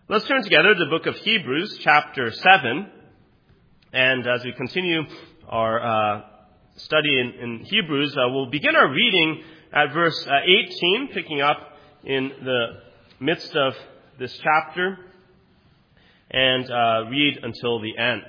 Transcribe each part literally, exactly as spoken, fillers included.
Let's turn together to the book of Hebrews, chapter seven. And as we continue our uh, study in, in Hebrews, uh, we'll begin our reading at verse uh, eighteen, picking up in the midst of this chapter, and uh, read until the end.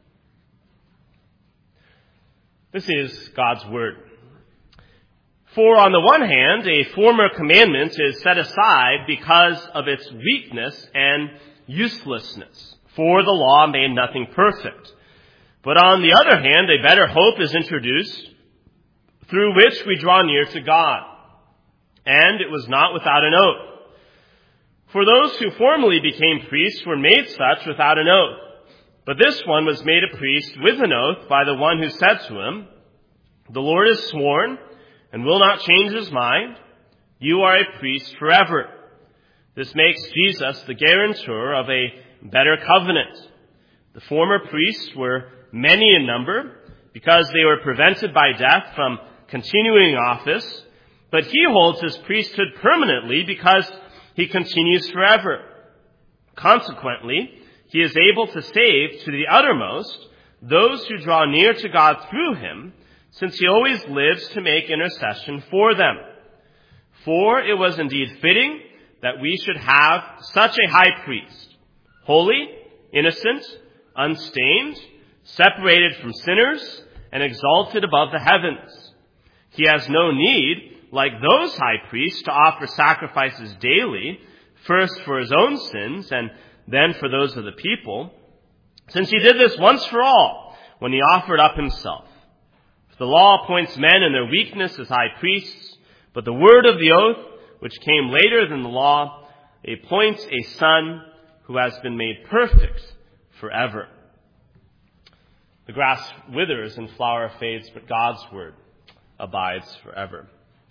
This is God's Word. For on the one hand, a former commandment is set aside because of its weakness and uselessness, for the law made nothing perfect. But on the other hand, a better hope is introduced, through which we draw near to God. And it was not without an oath. For those who formerly became priests were made such without an oath. But this one was made a priest with an oath by the one who said to him, "The Lord has sworn, and will not change his mind. You are a priest forever." This makes Jesus the guarantor of a better covenant. The former priests were many in number, because they were prevented by death from continuing office, but he holds his priesthood permanently because he continues forever. Consequently, he is able to save to the uttermost those who draw near to God through him, since he always lives to make intercession for them. For it was indeed fitting that we should have such a high priest, holy, innocent, unstained, separated from sinners, and exalted above the heavens. He has no need, like those high priests, to offer sacrifices daily, first for his own sins and then for those of the people, since he did this once for all when he offered up himself. The law appoints men in their weakness as high priests, but the word of the oath, which came later than the law, appoints a son who has been made perfect forever. The grass withers and flower fades, but God's word abides forever.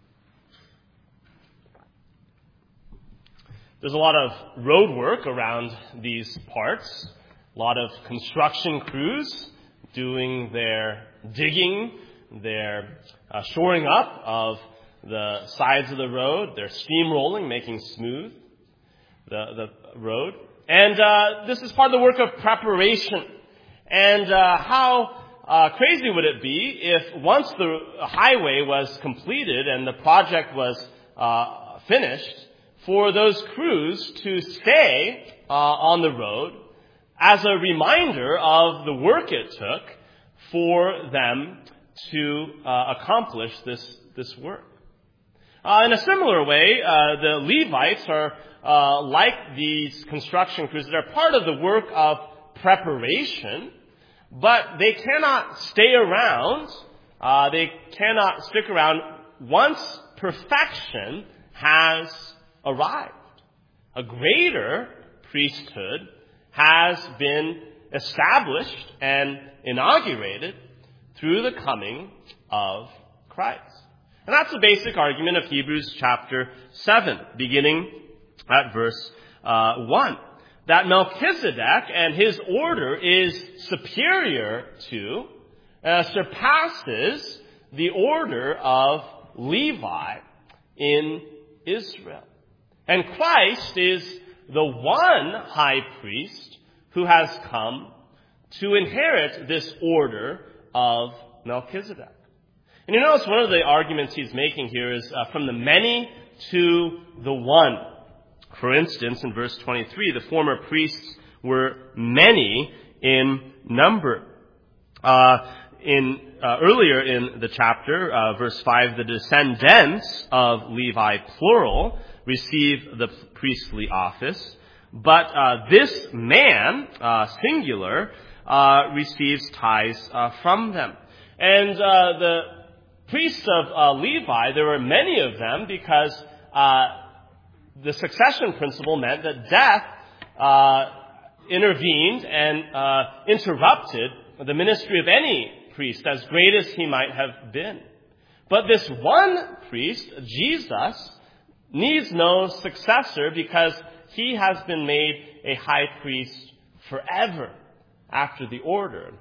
There's a lot of road work around these parts, a lot of construction crews doing their digging, their uh, shoring up of the sides of the road, their steamrolling, making smooth the, the road. And uh, this is part of the work of preparation. And uh, how uh, crazy would it be if once the highway was completed and the project was uh, finished, for those crews to stay uh, on the road as a reminder of the work it took for them to uh, accomplish this, this work. Uh, in a similar way, uh, the Levites are uh, like these construction crews that are part of the work of preparation, but they cannot stay around, uh, they cannot stick around once perfection has arrived. A greater priesthood has been established and inaugurated through the coming of Christ. And that's the basic argument of Hebrews chapter seven, beginning at verse uh, one. That Melchizedek and his order is superior to, uh, surpasses the order of Levi in Israel. And Christ is the one high priest who has come to inherit this order of Melchizedek. And you notice one of the arguments he's making here is uh, from the many to the one. For instance, in verse twenty-three, the former priests were many in number. Uh, in uh, earlier in the chapter, uh, verse five, the descendants of Levi, plural, receive the priestly office. But uh, this man, uh, singular, uh, receives tithes uh, from them. And uh, the priests of uh, Levi, there were many of them because uh, the succession principle meant that death uh, intervened and uh, interrupted the ministry of any priest, as great as he might have been. But this one priest, Jesus, needs no successor because he has been made a high priest forever after the order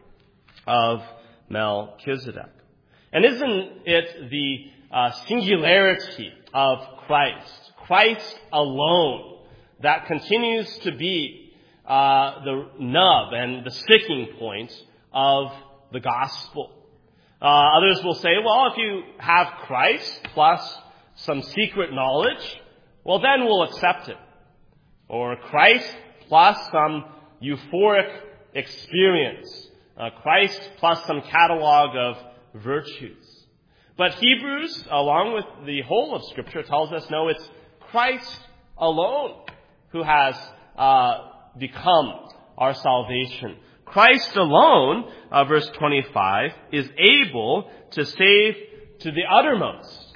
of Melchizedek. And isn't it the uh, singularity of Christ, Christ alone, that continues to be uh, the nub and the sticking point of the gospel. Uh, others will say, well, if you have Christ plus some secret knowledge, well, then we'll accept it. Or Christ plus some euphoric experience. Uh, Christ plus some catalog of virtues. But Hebrews, along with the whole of Scripture, tells us, no, it's Christ alone who has uh, become our salvation. Christ alone, uh, verse twenty-five, is able to save to the uttermost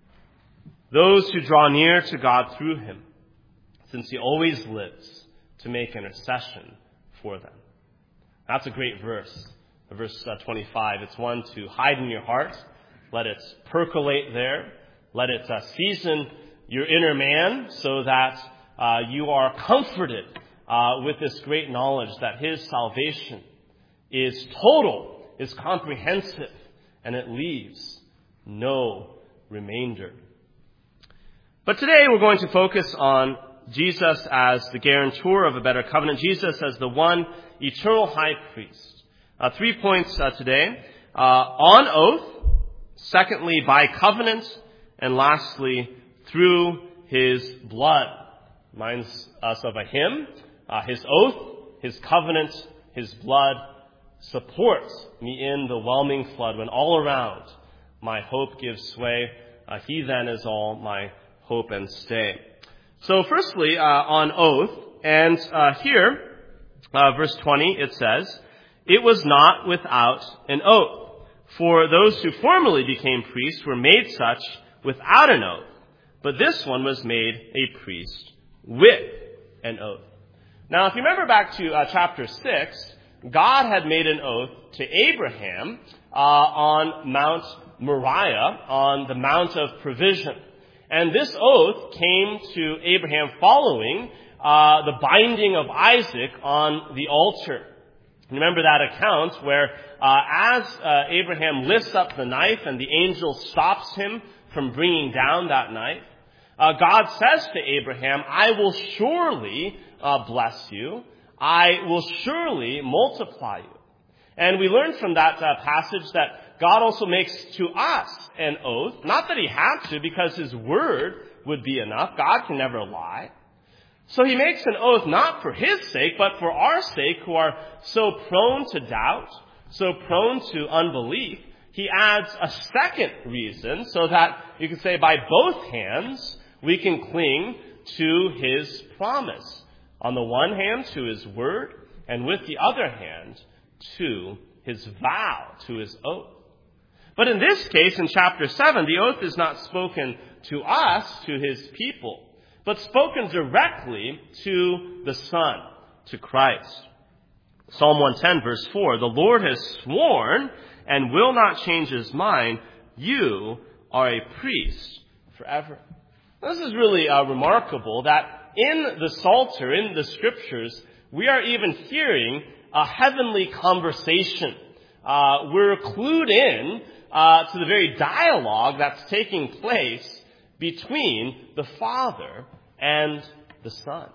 those who draw near to God through him, since he always lives to make intercession for them. That's a great verse, verse uh, twenty-five. It's one to hide in your heart. Let it percolate there. Let it uh, season your inner man so that uh, you are comforted uh, with this great knowledge that his salvation is total, is comprehensive, and it leaves no remainder. But today we're going to focus on Jesus as the guarantor of a better covenant, Jesus as the one eternal high priest. Uh, three points uh, today. Uh, on oath, secondly, by covenant, and lastly, through his blood. Reminds us of a hymn. Uh, his oath, his covenant, his blood supports me in the whelming flood when all around my hope gives sway. Uh, he then is all my hope and stay. So firstly, uh, on oath, and uh, here, uh, verse twenty, it says, it was not without an oath. For those who formerly became priests were made such without an oath, but this one was made a priest with an oath. Now, if you remember back to uh, chapter six, God had made an oath to Abraham uh, on Mount Moriah, on the Mount of Provision. And this oath came to Abraham following uh, the binding of Isaac on the altar. Remember that account where uh, as uh, Abraham lifts up the knife and the angel stops him from bringing down that knife, uh, God says to Abraham, I will surely uh, bless you. I will surely multiply you. And we learn from that uh, passage that God also makes to us an oath. Not that he had to, because his word would be enough. God can never lie. So he makes an oath not for his sake, but for our sake, who are so prone to doubt, so prone to unbelief. He adds a second reason so that you can say by both hands we can cling to his promise. On the one hand, to his word, and with the other hand, to his vow, to his oath. But in this case, in chapter seven, the oath is not spoken to us, to his people, but spoken directly to the Son, to Christ. Psalm one ten, verse four, the Lord has sworn and will not change his mind. You are a priest forever. This is really uh, remarkable that in the Psalter, in the Scriptures, we are even hearing a heavenly conversation. Uh, we're clued in uh, to the very dialogue that's taking place between the Father and the Son.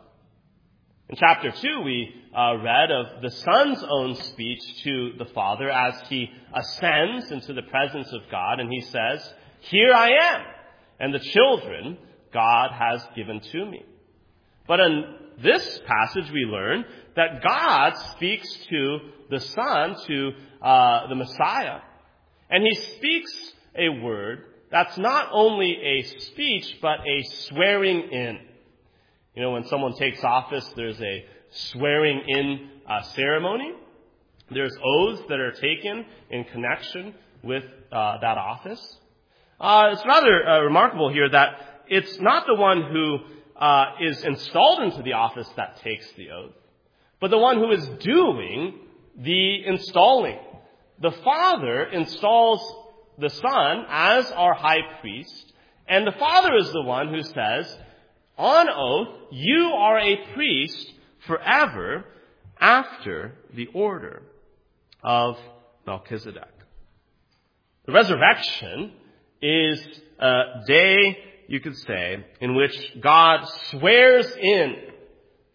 In chapter two, we uh, read of the Son's own speech to the Father as he ascends into the presence of God, and he says, here I am, and the children God has given to me. But in this passage, we learn that God speaks to the Son, to uh, the Messiah, and he speaks a word that's not only a speech, but a swearing in. You know, when someone takes office, there's a swearing in uh, ceremony. There's oaths that are taken in connection with uh, that office. Uh, it's rather uh, remarkable here that it's not the one who uh, is installed into the office that takes the oath, but the one who is doing the installing. The Father installs the Son as our high priest, and the Father is the one who says, on oath, you are a priest forever after the order of Melchizedek. The resurrection is a day, you could say, in which God swears in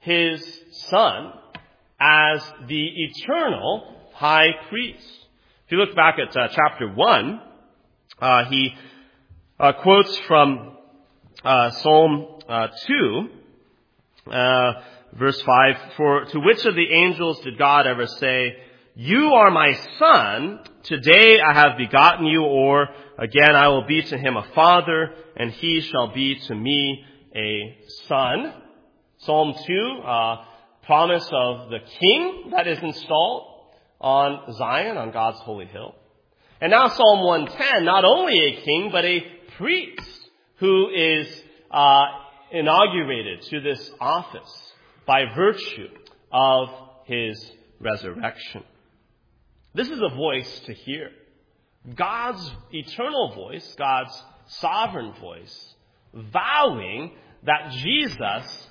his Son as the eternal high priest. If you look back at uh, chapter one, uh, he uh, quotes from uh, Psalm uh, two, uh, verse five, "For to which of the angels did God ever say, 'You are my son, today I have begotten you,' or again, 'I will be to him a father, and he shall be to me a son'?" Psalm two, uh, promise of the king that is installed on Zion, on God's holy hill. And now Psalm one ten, not only a king, but a priest who is uh, inaugurated to this office by virtue of his resurrection. This is a voice to hear. God's eternal voice, God's sovereign voice, vowing that Jesus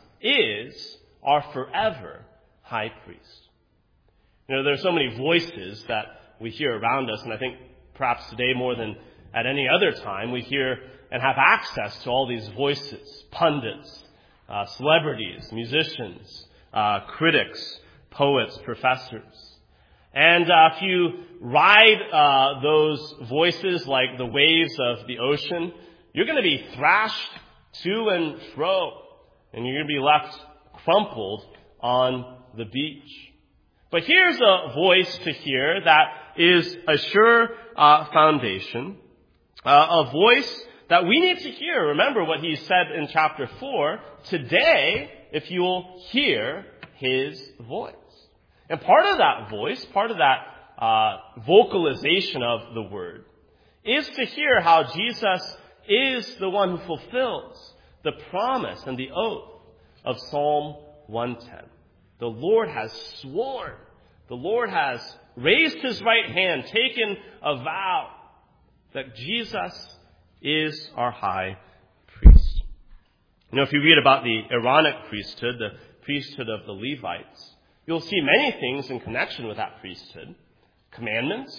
is our forever high priest. You know, there are so many voices that we hear around us, and I think perhaps today more than at any other time, we hear and have access to all these voices, pundits, uh, celebrities, musicians, uh, critics, poets, professors. And uh, if you ride uh, those voices like the waves of the ocean, you're going to be thrashed to and fro, and you're going to be left crumpled on the beach. But here's a voice to hear that is a sure uh, foundation, uh, a voice that we need to hear. Remember what he said in chapter four, today, if you'll hear his voice. And part of that voice, part of that uh, vocalization of the word, is to hear how Jesus is the one who fulfills the promise and the oath of Psalm one ten. The Lord has sworn, the Lord has raised his right hand, taken a vow that Jesus is our high priest. You know, if you read about the Aaronic priesthood, the priesthood of the Levites, you'll see many things in connection with that priesthood. Commandments,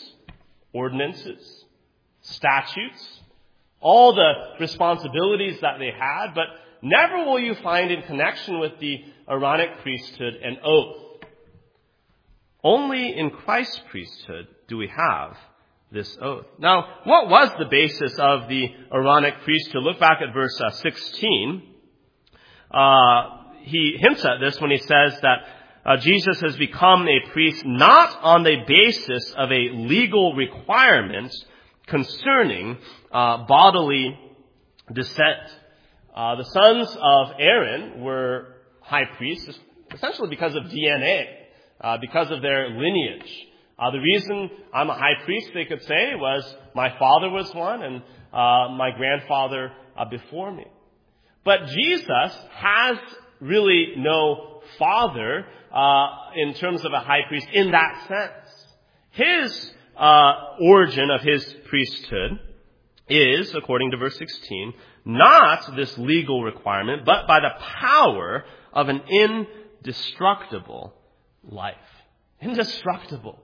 ordinances, statutes, all the responsibilities that they had, but never will you find in connection with the Aaronic priesthood an oath. Only in Christ's priesthood do we have this oath. Now, what was the basis of the Aaronic priesthood? Look back at verse uh, sixteen. Uh, he hints at this when he says that uh, Jesus has become a priest not on the basis of a legal requirement concerning uh, bodily descent. Uh, the sons of Aaron were high priests essentially because of D N A, uh, because of their lineage. Uh, the reason I'm a high priest, they could say, was my father was one and uh, my grandfather uh, before me. But Jesus has really no father uh, in terms of a high priest in that sense. His uh, origin of his priesthood is, according to verse sixteen, not this legal requirement, but by the power of an indestructible life. Indestructible.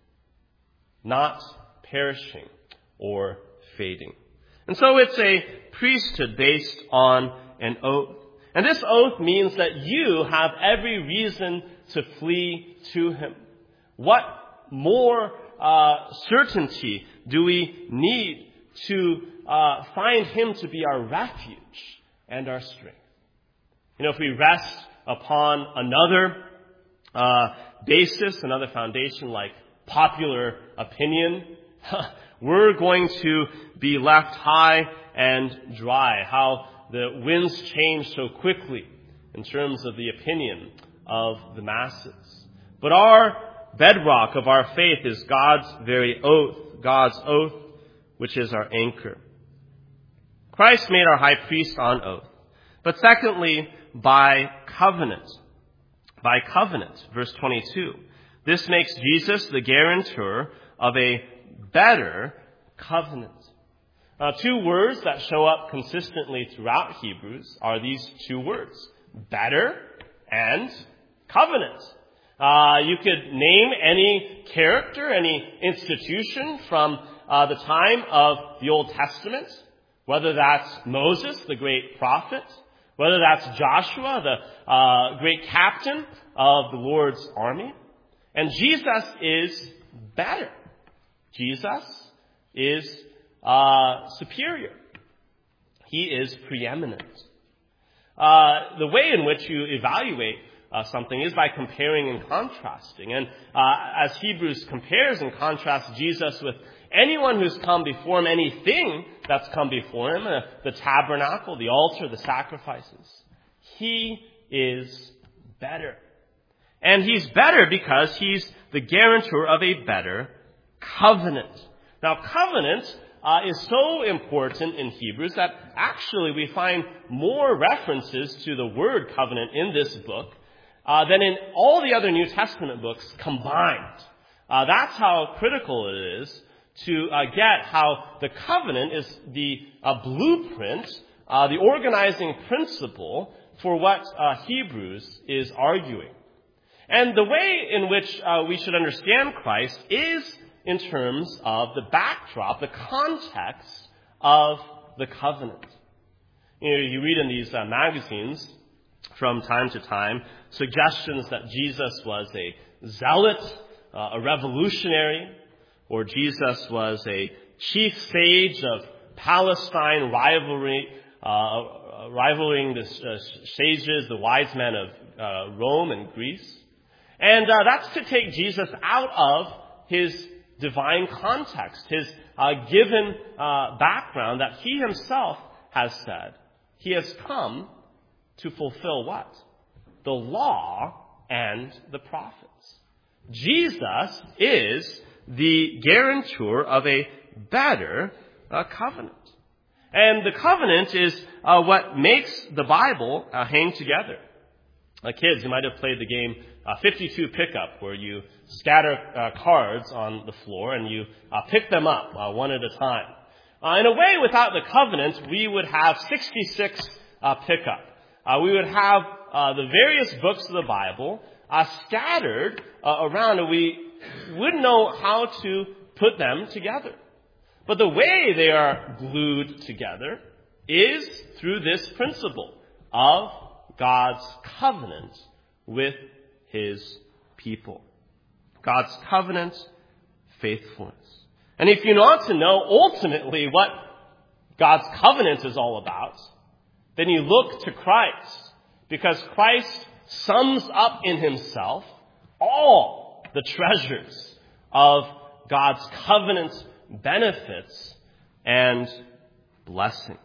Not perishing or fading. And so it's a priesthood based on an oath. And this oath means that you have every reason to flee to him. What more uh, certainty do we need to uh, find him to be our refuge and our strength? You know, if we rest upon another uh, basis, another foundation like popular opinion, we're going to be left high and dry. How the winds change so quickly in terms of the opinion of the masses. But our bedrock of our faith is God's very oath, God's oath, which is our anchor. Christ made our high priest on oath. But secondly, by covenant. By covenant, verse twenty-two. This makes Jesus the guarantor of a better covenant. Uh, two words that show up consistently throughout Hebrews are these two words, better and covenant. Uh, you could name any character, any institution from uh, the time of the Old Testament, whether that's Moses, the great prophet, Whether that's Joshua, the uh, great captain of the Lord's army. And Jesus is better. Jesus is uh, superior. He is preeminent. Uh, the way in which you evaluate uh, something is by comparing and contrasting. And uh, as Hebrews compares and contrasts Jesus with anyone who's come before him, anything that's come before him, uh, the tabernacle, the altar, the sacrifices, he is better. And he's better because he's the guarantor of a better covenant. Now, covenant uh, is so important in Hebrews that actually we find more references to the word covenant in this book uh, than in all the other New Testament books combined. Uh, that's how critical it is to uh, get how the covenant is the uh, blueprint, uh, the organizing principle for what uh, Hebrews is arguing. And the way in which uh, we should understand Christ is in terms of the backdrop, the context of the covenant. You know, you read in these uh, magazines from time to time suggestions that Jesus was a zealot, uh, a revolutionary, or Jesus was a chief sage of Palestine, rivalry, uh, rivaling the uh, sages, the wise men of uh, Rome and Greece. And uh, that's to take Jesus out of his divine context, his uh, given uh, background that he himself has said. He has come to fulfill what? The law and the prophets. Jesus is the guarantor of a better uh, covenant. And the covenant is uh, what makes the Bible uh, hang together. Uh, kids, you might have played the game uh, fifty-two Pickup, where you scatter uh, cards on the floor and you uh, pick them up uh, one at a time. Uh, in a way, without the covenant, we would have sixty-six uh, pickup. Uh, we would have uh, the various books of the Bible uh, scattered uh, around, and we wouldn't know how to put them together. But the way they are glued together is through this principle of God's covenant with his people. God's covenant faithfulness. And if you want to know ultimately what God's covenant is all about, then you look to Christ, because Christ sums up in himself all the treasures of God's covenant benefits and blessings.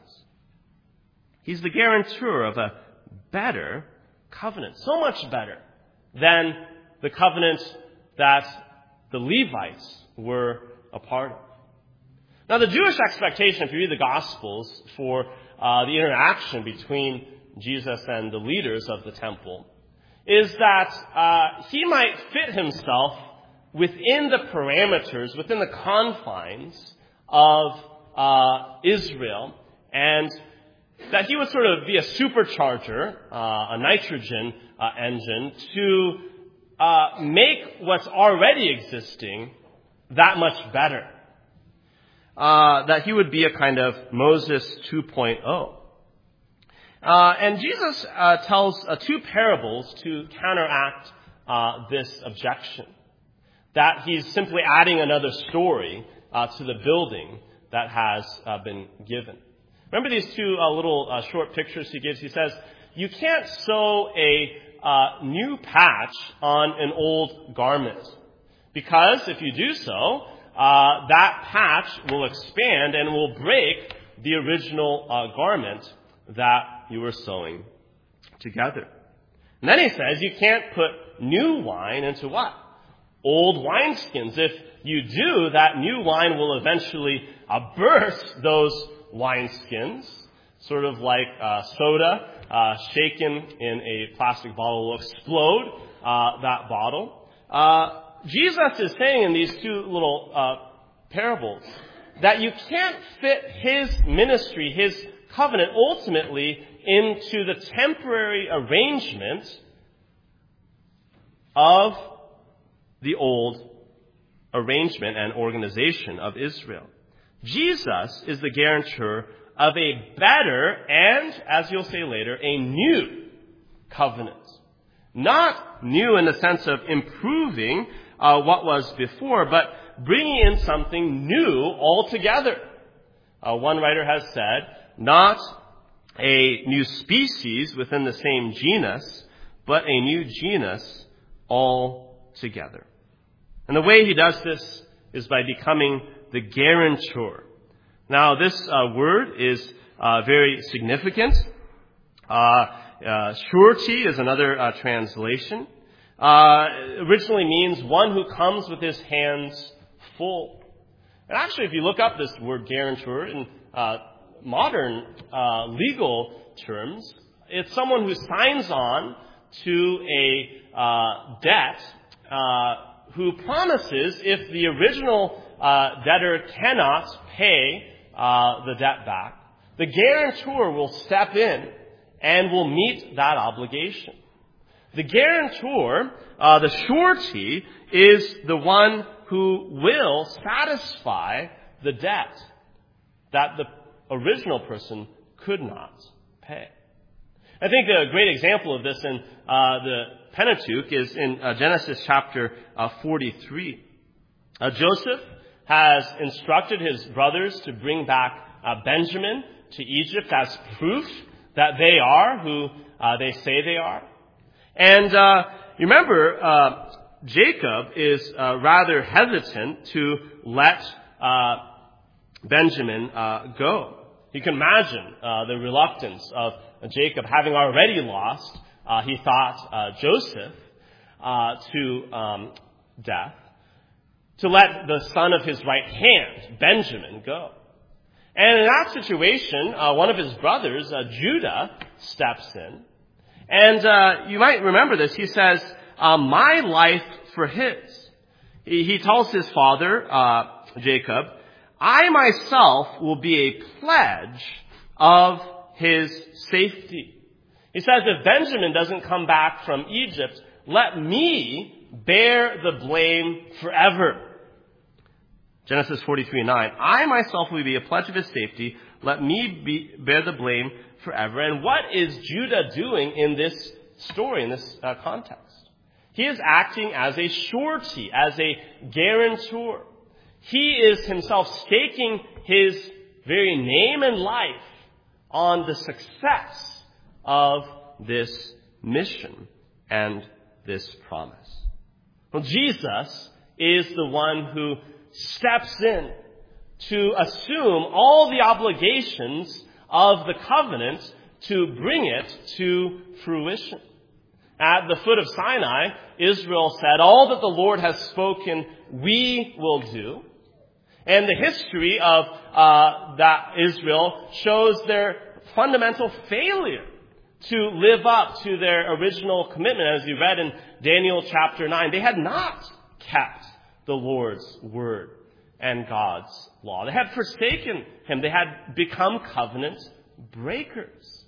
He's the guarantor of a better covenant, so much better than the covenant that the Levites were a part of. Now, the Jewish expectation, if you read the Gospels, for uh, the interaction between Jesus and the leaders of the temple, is that uh, he might fit himself within the parameters, within the confines of uh, Israel, and that he would sort of be a supercharger, uh, a nitrogen uh, engine, to uh, make what's already existing that much better. Uh, that he would be a kind of Moses two point oh. Uh, and Jesus uh, tells uh, two parables to counteract uh, this objection. That he's simply adding another story uh, to the building that has uh, been given. Remember these two uh, little uh, short pictures he gives? He says, you can't sew a uh, new patch on an old garment, because if you do so, uh, that patch will expand and will break the original uh, garment that you were sewing together. And then he says you can't put new wine into what? Old wineskins. If you do, that new wine will eventually uh, burst those wineskins, sort of like uh, soda uh, shaken in a plastic bottle will explode uh, that bottle. Uh, Jesus is saying in these two little uh, parables that you can't fit his ministry, his covenant, ultimately into the temporary arrangement of the old arrangement and organization of Israel. Jesus is the guarantor of a better and, as you'll say later, a new covenant. Not new in the sense of improving uh, what was before, but bringing in something new altogether. Uh, one writer has said, not a new species within the same genus, but a new genus altogether. And the way he does this is by becoming the guarantor. Now, this uh, word is uh, very significant. Uh, uh, surety is another uh, translation. Uh, originally means one who comes with his hands full. And actually, if you look up this word guarantor in uh, modern uh, legal terms, it's someone who signs on to a uh, debt uh, who promises if the original uh, debtor cannot pay uh, the debt back, the guarantor will step in and will meet that obligation. The guarantor, uh, the surety, is the one who will satisfy the debt that the original person could not pay. I think a great example of this in uh, the Pentateuch is in uh, Genesis chapter uh, forty-three. Uh, Joseph has instructed his brothers to bring back uh, Benjamin to Egypt as proof that they are who uh, they say they are. And uh, you remember, uh, Jacob is uh, rather hesitant to let uh, Benjamin uh, go. You can imagine uh, the reluctance of Jacob, having already lost, uh, he thought, uh, Joseph uh, to um, death, to let the son of his right hand, Benjamin, go. And in that situation, uh, one of his brothers, uh, Judah, steps in. And uh, you might remember this. He says, uh, my life for his. He, he tells his father, uh, Jacob, I myself will be a pledge of his safety. He says, if Benjamin doesn't come back from Egypt, let me bear the blame forever. Genesis forty-three nine. I myself will be a pledge of his safety. Let me be, bear the blame forever. And what is Judah doing in this story, in this uh, context? He is acting as a surety, as a guarantor. He is himself staking his very name and life on the success of this mission and this promise. Well, Jesus is the one who steps in to assume all the obligations of the covenant to bring it to fruition. At the foot of Sinai, Israel said, all that the Lord has spoken, we will do. And the history of uh, that Israel shows their fundamental failure to live up to their original commitment. As you read in Daniel chapter nine, they had not kept the Lord's word and God's law. They had forsaken him. They had become covenant breakers.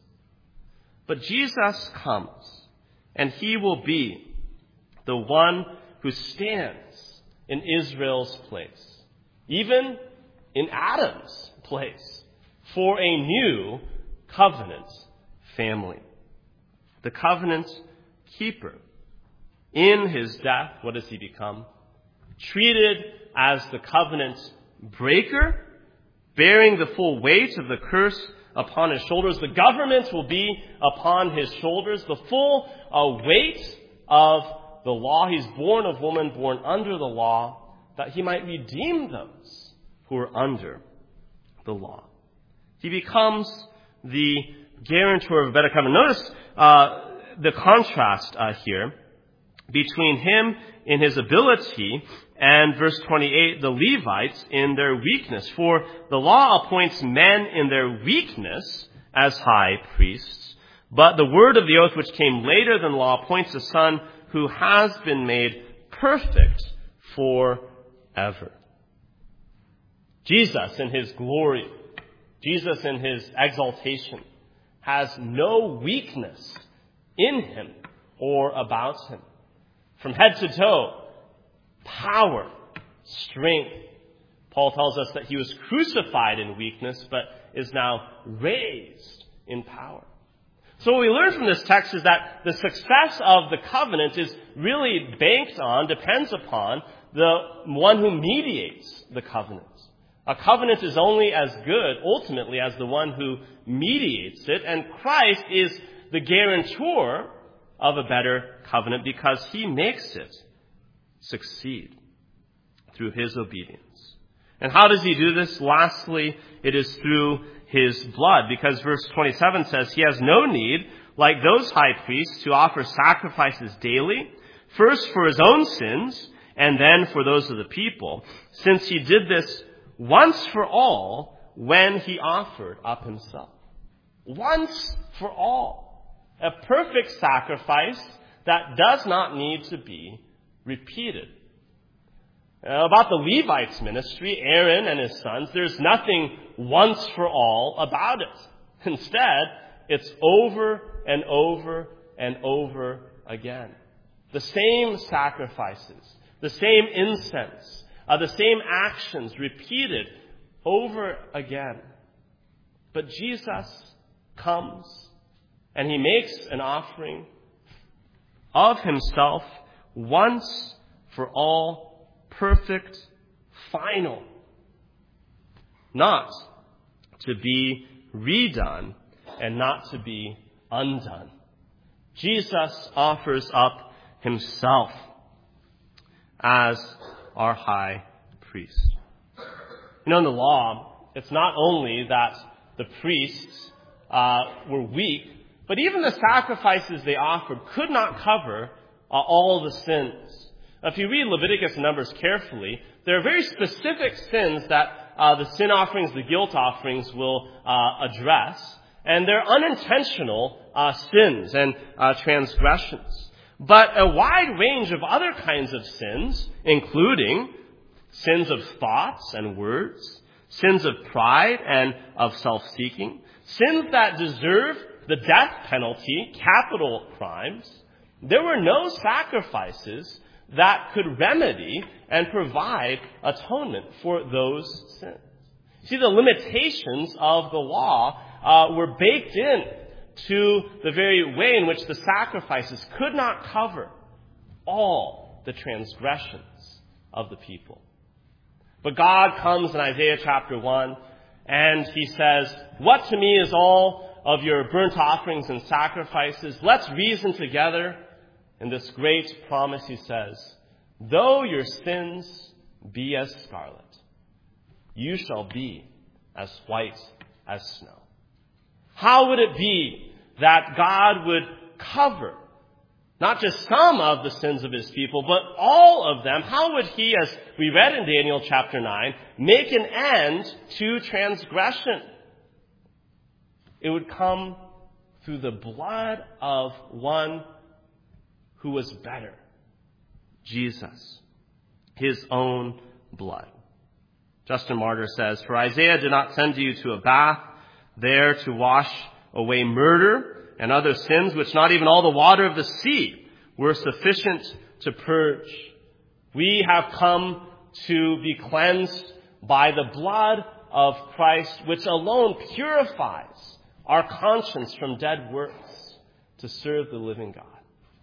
But Jesus comes, and he will be the one who stands in Israel's place, even in Adam's place, for a new covenant family. The covenant keeper. In his death, what does he become? Treated as the covenant breaker, bearing the full weight of the curse upon his shoulders. The government will be upon his shoulders, the full uh, weight of the law. He's born of woman, born under the law, that he might redeem those who are under the law. He becomes the guarantor of a better covenant. Notice uh, the contrast uh, here between him in his ability and verse twenty-eight, the Levites in their weakness. For the law appoints men in their weakness as high priests, but the word of the oath which came later than law appoints a son who has been made perfect forever. Jesus in his glory, Jesus in his exaltation, has no weakness in him or about him. From head to toe, power, strength. Paul tells us that he was crucified in weakness, but is now raised in power. So what we learn from this text is that the success of the covenant is really banked on, depends upon, the one who mediates the covenant. A covenant is only as good, ultimately, as the one who mediates it, and Christ is the guarantor of a better covenant because he makes it succeed through his obedience. And how does he do this? Lastly, it is through his blood, because verse twenty-seven says he has no need, like those high priests, to offer sacrifices daily, first for his own sins and then for those of the people, since he did this once for all when he offered up himself. Once for all. A perfect sacrifice that does not need to be repeated. Uh, about the Levites' ministry, Aaron and his sons, there's nothing once for all about it. Instead, it's over and over and over again. The same sacrifices, the same incense, uh, the same actions repeated over again. But Jesus comes and he makes an offering of himself once for all, perfect, final, not to be redone and not to be undone. Jesus offers up himself as our high priest. You know, in the law, it's not only that the priests uh, were weak, but even the sacrifices they offered could not cover uh, all the sins. If you read Leviticus and Numbers carefully, there are very specific sins that uh, the sin offerings, the guilt offerings will uh, address, and they're unintentional uh, sins and uh, transgressions. But a wide range of other kinds of sins, including sins of thoughts and words, sins of pride and of self-seeking, sins that deserve the death penalty, capital crimes, there were no sacrifices that could remedy and provide atonement for those sins. See, the limitations of the law uh, were baked in to the very way in which the sacrifices could not cover all the transgressions of the people. But God comes in Isaiah chapter one, and he says, "What to me is all of your burnt offerings and sacrifices? Let's reason together." In this great promise, he says, "Though your sins be as scarlet, you shall be as white as snow." How would it be that God would cover not just some of the sins of his people, but all of them? How would he, as we read in Daniel chapter nine, make an end to transgression? It would come through the blood of one who was better, Jesus, his own blood. Justin Martyr says, "For Isaiah did not send you to a bath, there to wash away murder and other sins, which not even all the water of the sea were sufficient to purge. We have come to be cleansed by the blood of Christ, which alone purifies our conscience from dead works to serve the living God."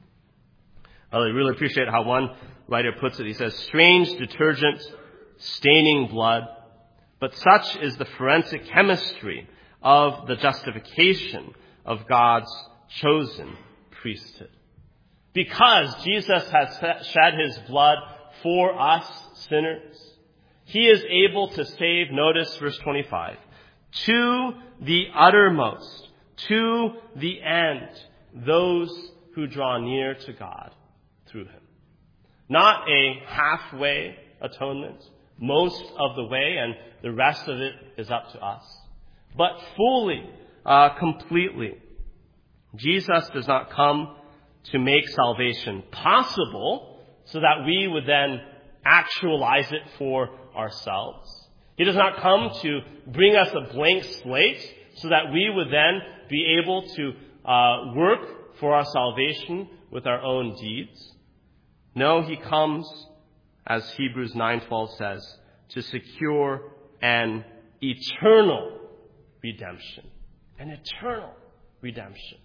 I really appreciate how one writer puts it. He says, "Strange detergent staining blood, but such is the forensic chemistry of the justification of God's chosen priesthood." Because Jesus has shed his blood for us sinners, he is able to save, notice verse twenty-five, to the uttermost, to the end, those who draw near to God through him. Not a halfway atonement, most of the way, and the rest of it is up to us. But fully, uh, completely. Jesus does not come to make salvation possible so that we would then actualize it for ourselves. He does not come to bring us a blank slate so that we would then be able to uh, work for our salvation with our own deeds. No, he comes, as Hebrews nine twelve says, to secure an eternal redemption, an eternal redemption.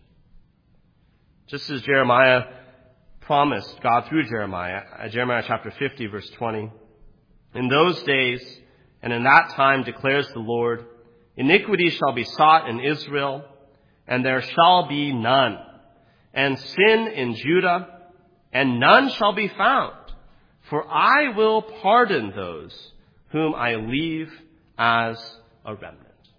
Just as Jeremiah promised, God through Jeremiah, Jeremiah chapter fifty, verse twenty, in those days and in that time declares the Lord, iniquity shall be sought in Israel, and there shall be none, and sin in Judah, and none shall be found. For I will pardon those whom I leave as a remnant.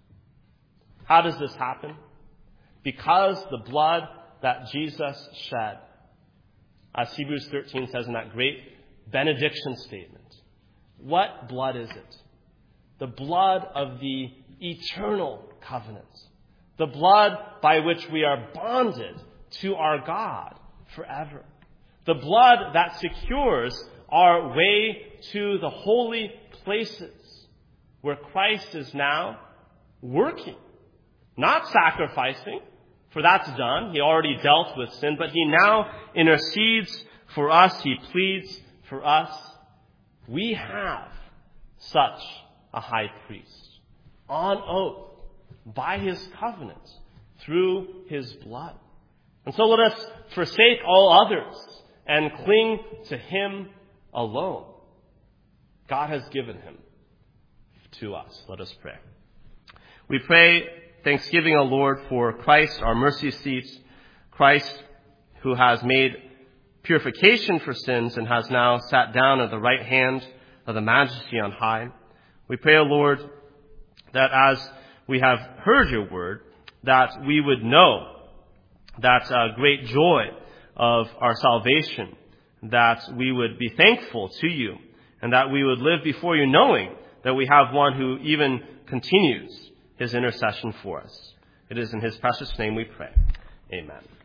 How does this happen? Because the blood that Jesus shed, as Hebrews thirteen says in that great benediction statement. What blood is it? The blood of the eternal covenant. The blood by which we are bonded to our God forever. The blood that secures our way to the holy places where Christ is now working. Not sacrificing, for that's done. He already dealt with sin, but he now intercedes for us. He pleads for us. We have such a high priest on oath by his covenant through his blood. And so let us forsake all others and cling to him alone. God has given him to us. Let us pray. We pray thanksgiving, O Lord, for Christ, our mercy seat, Christ who has made purification for sins and has now sat down at the right hand of the Majesty on high. We pray, O Lord, that as we have heard your word, that we would know that uh, great joy of our salvation, that we would be thankful to you, and that we would live before you knowing that we have one who even continues his intercession for us. It is in his precious name we pray. Amen.